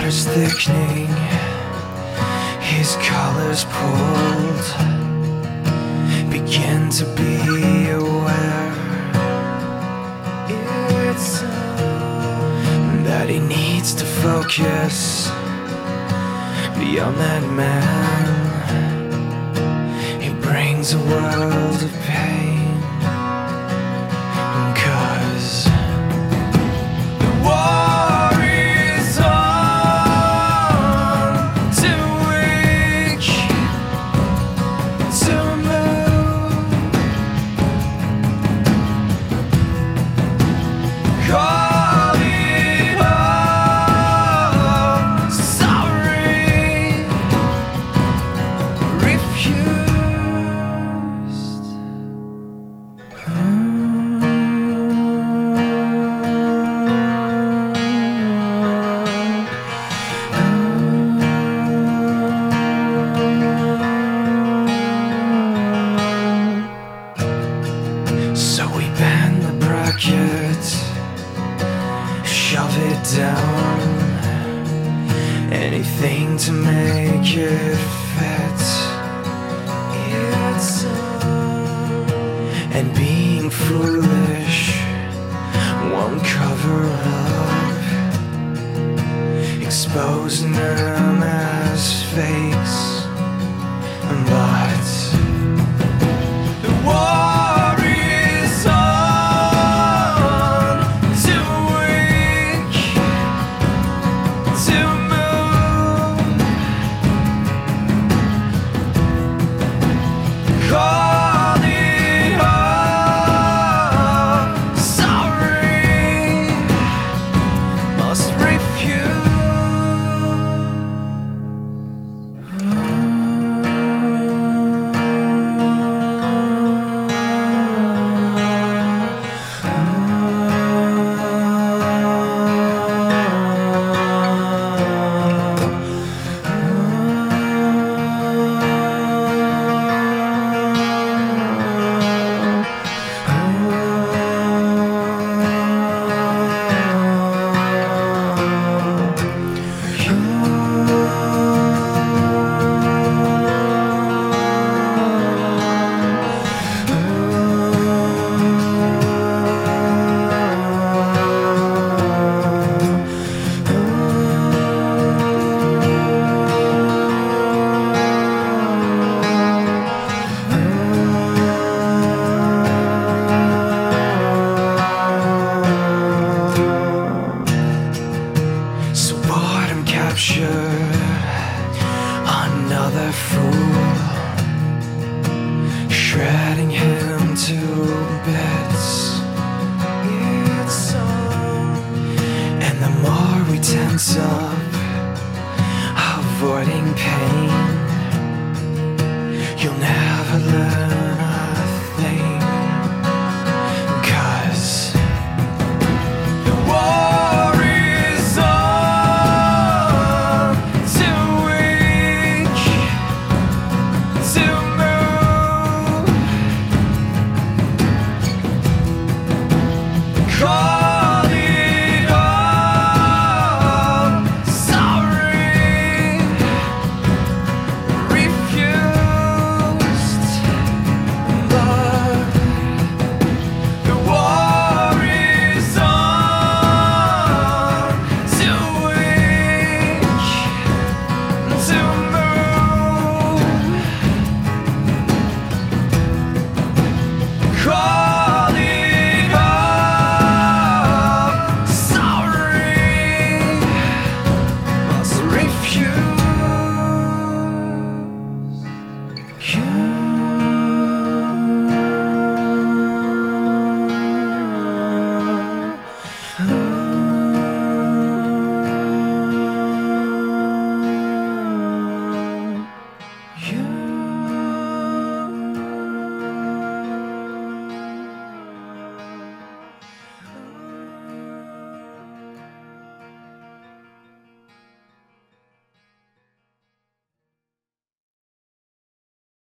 waters thickening, his colors pulled, begin to be aware it's that he needs to focus beyond that man. He brings a world of pain, 'cause the war is on, too weak to move. Call it off, sorry, refused. So we bend the bracket, shove it down, anything to make it fit. It's and being foolish won't cover up, exposing them as fakes. But the war is on, too weak to move. Call it off, sorry, must refuse. Another fool, shredding him to bits. It's on, and the more we tense up, avoiding pain, you'll never learn